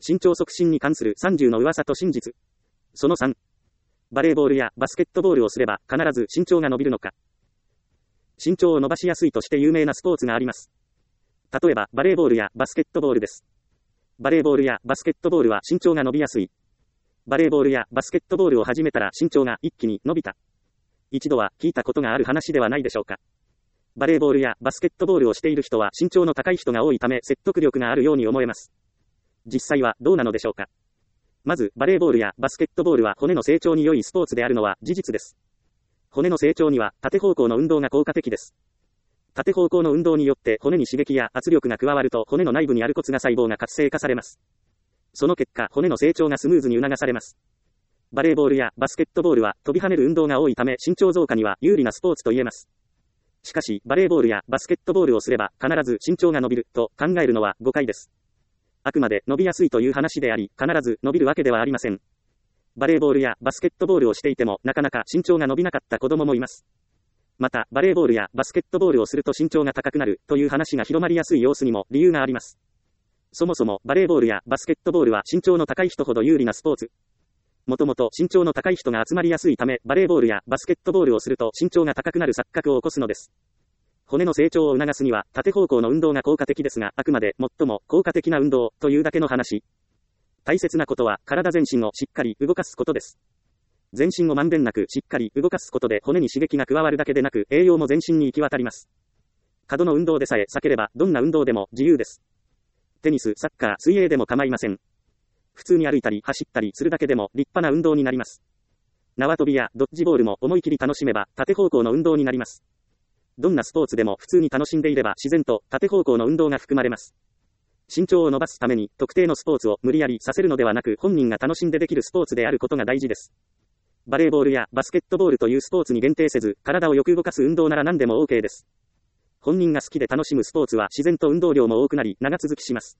身長促進に関する30の噂と真実。その3。バレーボールやバスケットボールをすれば必ず身長が伸びるのか。身長を伸ばしやすいとして有名なスポーツがあります。例えばバレーボールやバスケットボールです。バレーボールやバスケットボールは身長が伸びやすい。バレーボールやバスケットボールを始めたら身長が一気に伸びた。一度は聞いたことがある話ではないでしょうか。バレーボールやバスケットボールをしている人は身長の高い人が多いため説得力があるように思えます。実際はどうなのでしょうか。まず、バレーボールやバスケットボールは骨の成長に良いスポーツであるのは事実です。骨の成長には縦方向の運動が効果的です。縦方向の運動によって骨に刺激や圧力が加わると骨の内部にある骨が細胞が活性化されます。その結果、骨の成長がスムーズに促されます。バレーボールやバスケットボールは飛び跳ねる運動が多いため身長増加には有利なスポーツと言えます。しかし、バレーボールやバスケットボールをすれば必ず身長が伸びると考えるのは誤解です。あくまで伸びやすいという話であり、必ず伸びるわけではありません。バレーボールやバスケットボールをしていてもなかなか身長が伸びなかった子供もいます。また、バレーボールやバスケットボールをすると身長が高くなるという話が広まりやすい様子にも理由があります。そもそもバレーボールやバスケットボールは身長の高い人ほど有利なスポーツ。もともと身長の高い人が集まりやすいため、バレーボールやバスケットボールをすると身長が高くなる錯覚を起こすのです。骨の成長を促すには縦方向の運動が効果的ですが、あくまで最も効果的な運動というだけの話。大切なことは体全身をしっかり動かすことです。全身をまんべんなくしっかり動かすことで骨に刺激が加わるだけでなく栄養も全身に行き渡ります。過度の運動でさえ避ければどんな運動でも自由です。テニス、サッカー、水泳でも構いません。普通に歩いたり走ったりするだけでも立派な運動になります。縄跳びやドッジボールも思い切り楽しめば縦方向の運動になります。どんなスポーツでも普通に楽しんでいれば自然と縦方向の運動が含まれます。身長を伸ばすために特定のスポーツを無理やりさせるのではなく、本人が楽しんでできるスポーツであることが大事です。バレーボールやバスケットボールというスポーツに限定せず、体をよく動かす運動なら何でも OK です。本人が好きで楽しむスポーツは自然と運動量も多くなり長続きします。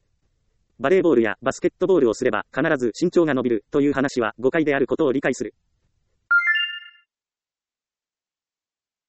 バレーボールやバスケットボールをすれば必ず身長が伸びるという話は誤解であることを理解する。